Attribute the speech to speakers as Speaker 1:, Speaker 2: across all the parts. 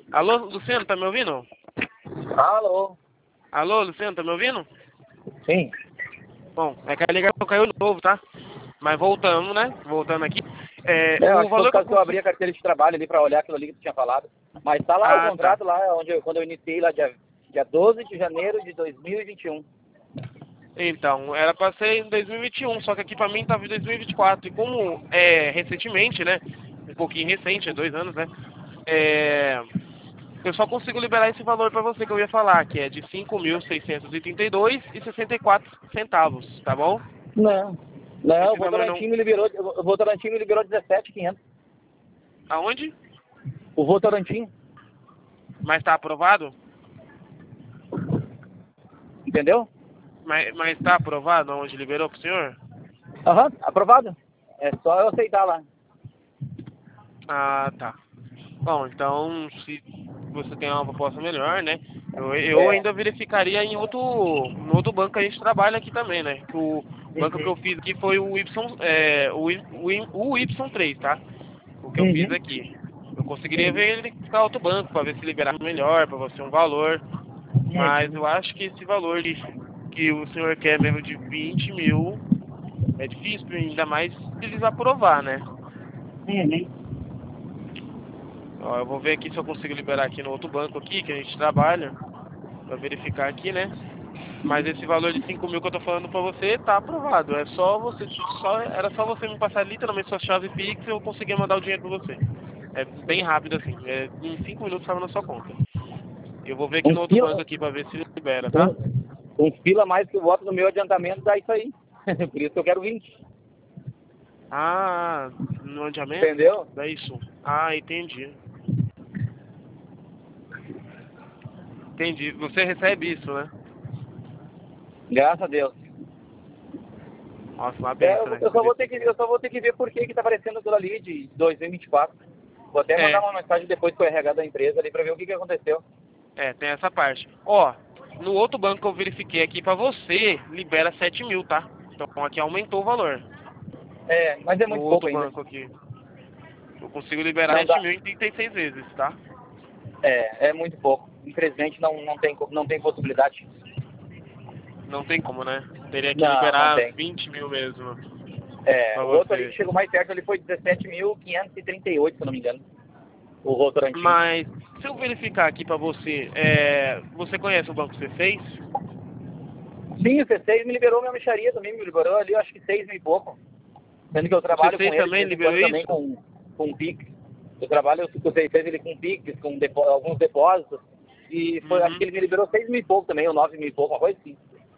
Speaker 1: Alô, Luciano, tá me ouvindo?
Speaker 2: Alô?
Speaker 1: Alô, Luciano, tá me ouvindo?
Speaker 2: Sim.
Speaker 1: Bom, é que a ligação caiu de novo, tá? Mas voltamos, né? Voltando aqui.
Speaker 2: Eu
Speaker 1: O
Speaker 2: acho que foi
Speaker 1: valor
Speaker 2: por
Speaker 1: que eu
Speaker 2: causa que eu abri
Speaker 1: consigo...
Speaker 2: a carteira de trabalho ali pra olhar aquilo ali que tu tinha falado. Mas tá lá o
Speaker 1: Ah, tá.
Speaker 2: contrato, lá quando eu iniciei, lá dia 12 de janeiro de 2021.
Speaker 1: Então, era pra ser em 2021, só que aqui pra mim tava em 2024. E como é recentemente, né? Um pouquinho recente, é 2 anos, né? Eu só consigo liberar esse valor pra você que eu ia falar, que é de 5.632,64 centavos, tá bom?
Speaker 2: Não. Não, o
Speaker 1: Esse valor não...
Speaker 2: Votorantim me liberou, o Votorantim me liberou 17.500.
Speaker 1: Aonde?
Speaker 2: O Votorantim,
Speaker 1: Mas tá aprovado?
Speaker 2: entendeu?
Speaker 1: Mas tá aprovado onde liberou pro senhor?
Speaker 2: Aham, aprovado. É só eu aceitar lá.
Speaker 1: Ah, tá. Bom, então, se você tem uma proposta melhor, né? Eu
Speaker 2: É.
Speaker 1: ainda verificaria no outro banco que a gente trabalha aqui também, né? Que o banco que eu
Speaker 2: Uhum.
Speaker 1: fiz aqui foi o o Y3, tá? O que eu fiz
Speaker 2: Uhum.
Speaker 1: aqui. Eu conseguiria verificar outro banco para ver se liberava melhor para você um valor. Mas eu acho que esse valor que o senhor quer mesmo de 20 mil é difícil, ainda mais se eles aprovar, né?
Speaker 2: Uhum.
Speaker 1: Ó, eu vou ver aqui se eu consigo liberar aqui no outro banco aqui, que a gente trabalha, pra verificar aqui, né? Mas esse valor de 5 mil que eu tô falando pra você tá aprovado. É só você, era só você me passar literalmente sua chave Pix e eu conseguir mandar o dinheiro pra você. É bem rápido assim. Em 5 minutos tava na sua conta. Eu vou ver aqui no
Speaker 2: Uns
Speaker 1: outro
Speaker 2: pila,
Speaker 1: banco aqui pra ver se libera, tá?
Speaker 2: uns pila mais que eu voto no meu adiantamento, dá isso aí. Por isso que eu quero 20.
Speaker 1: Ah, no adiamento?
Speaker 2: Entendeu?
Speaker 1: É isso. Ah, entendi. Entendi. Você recebe isso, né?
Speaker 2: Graças a Deus.
Speaker 1: Nossa, uma
Speaker 2: É,
Speaker 1: benção, né?
Speaker 2: eu só vou ter que ver por que tá aparecendo aquilo ali de 2024. Vou até mandar
Speaker 1: É,
Speaker 2: uma mensagem depois pro RH da empresa ali pra ver o que aconteceu.
Speaker 1: tem essa parte. Ó, no outro banco que eu verifiquei aqui pra você, libera 7 mil, tá? Então aqui aumentou o valor.
Speaker 2: É, mas é
Speaker 1: No
Speaker 2: muito pouco
Speaker 1: outro
Speaker 2: ainda.
Speaker 1: banco aqui. Eu consigo liberar
Speaker 2: Não
Speaker 1: 7
Speaker 2: dá.
Speaker 1: mil em 36 vezes, tá?
Speaker 2: É muito pouco. Infelizmente não tem possibilidade.
Speaker 1: Não tem como, né? Teria que
Speaker 2: Não
Speaker 1: liberar
Speaker 2: tem.
Speaker 1: 20 mil mesmo
Speaker 2: É,
Speaker 1: pra
Speaker 2: o outro ali que
Speaker 1: você.
Speaker 2: chegou mais perto ali foi 17.538, se eu não me engano. O Votorantim.
Speaker 1: Mas, se eu verificar aqui pra você, você conhece o banco C6?
Speaker 2: Sim, o C6 me liberou minha mixaria também, me liberou ali, eu acho que 6 mil e pouco. Sendo que eu
Speaker 1: O
Speaker 2: trabalho com
Speaker 1: C6
Speaker 2: ele de
Speaker 1: também
Speaker 2: vez em
Speaker 1: liberou
Speaker 2: quando também
Speaker 1: isso?
Speaker 2: com Pix. Eu trabalho com o C6 ele com Pix, com alguns depósitos. E foi, acho que
Speaker 1: Uhum.
Speaker 2: ele me liberou 6 mil e pouco também, ou 9 mil e pouco, uma coisa assim.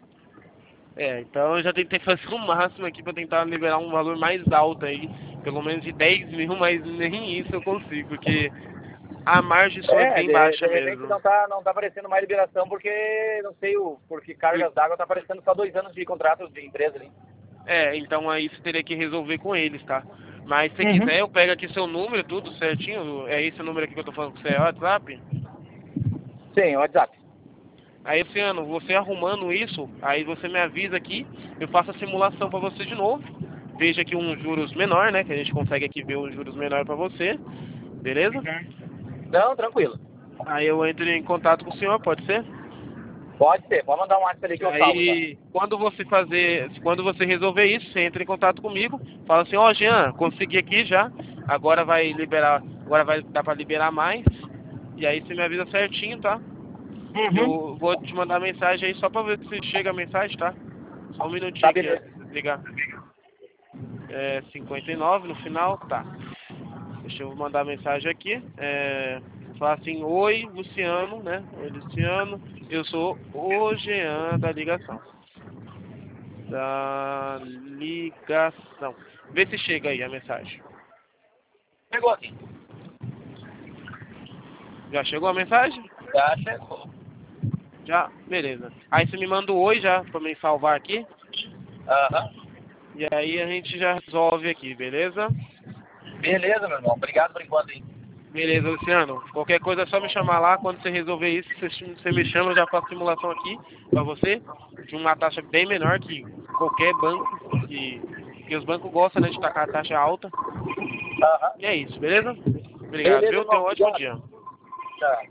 Speaker 1: Então eu já tentei fazer o máximo aqui pra tentar liberar um valor mais alto aí, pelo menos de 10 mil, mas nem isso eu consigo, porque a margem sua é
Speaker 2: É,
Speaker 1: bem baixa
Speaker 2: de repente
Speaker 1: mesmo.
Speaker 2: não tá aparecendo mais liberação porque, não sei, porque cargas d'água tá aparecendo só 2 anos de contrato de empresa ali.
Speaker 1: Então aí você teria que resolver com eles, tá? Mas se
Speaker 2: Uhum.
Speaker 1: quiser, eu pego aqui seu número, tudo certinho. É esse número aqui que eu tô falando com você, é o WhatsApp?
Speaker 2: Sim, o WhatsApp.
Speaker 1: Aí, Luciano, você arrumando isso, aí você me avisa aqui, eu faço a simulação pra você de novo. Veja aqui um juros menor, né? Que a gente consegue aqui ver um juros menor pra você, beleza?
Speaker 2: Não, tranquilo.
Speaker 1: Aí eu entro em contato com o senhor, pode ser?
Speaker 2: Pode ser, pode mandar um WhatsApp ali que eu salvo já.
Speaker 1: Aí, quando você resolver isso, você entra em contato comigo, fala assim, ó, Jean, consegui aqui já, agora vai liberar, agora vai dar pra liberar mais, e aí você me avisa certinho, tá?
Speaker 2: Uhum.
Speaker 1: Eu vou te mandar mensagem aí só pra ver se chega a mensagem, tá? Só um minutinho
Speaker 2: Tá,
Speaker 1: aqui
Speaker 2: beleza.
Speaker 1: antes de desligar. 59 no final, tá. Deixa eu mandar mensagem aqui. Falar assim, oi, Luciano, né? Oi, Luciano, eu sou o Jean da ligação. Da ligação. Vê se chega aí a mensagem.
Speaker 2: Chegou aqui.
Speaker 1: Já chegou a mensagem?
Speaker 2: Já chegou.
Speaker 1: Já? Beleza. Aí você me manda o oi já pra me salvar aqui.
Speaker 2: Aham.
Speaker 1: E aí a gente já resolve aqui, beleza?
Speaker 2: Beleza, meu irmão. Obrigado por enquanto aí.
Speaker 1: Beleza, Luciano. Qualquer coisa é só me chamar lá. Quando você resolver isso, você me chama, eu já faço simulação aqui pra você. De uma taxa bem menor que qualquer banco. Que os bancos gostam, né, de tacar a taxa alta.
Speaker 2: Aham.
Speaker 1: E é isso, beleza? Obrigado,
Speaker 2: Beleza,
Speaker 1: viu? Tenha
Speaker 2: irmão.
Speaker 1: um ótimo
Speaker 2: Obrigado.
Speaker 1: dia.
Speaker 2: Tchau.